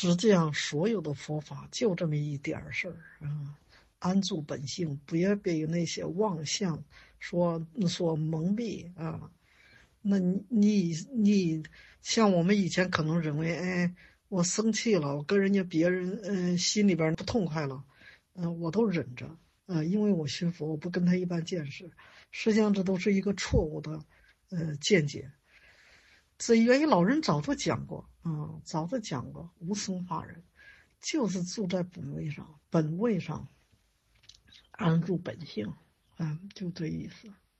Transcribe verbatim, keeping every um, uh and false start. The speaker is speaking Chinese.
实际上，所有的佛法就这么一点事儿啊，安住本性，不要被那些妄相所所蒙蔽啊。那你你你，像我们以前可能认为，哎，我生气了，我跟人家别人，嗯、呃，心里边不痛快了，嗯、呃，我都忍着，呃，因为我学佛，我不跟他一般见识。实际上，这都是一个错误的，呃，见解。这元一老人早就讲过啊、嗯，早就讲过，无生法忍，就是住在本位上，本位上安住本性，嗯，就这意思。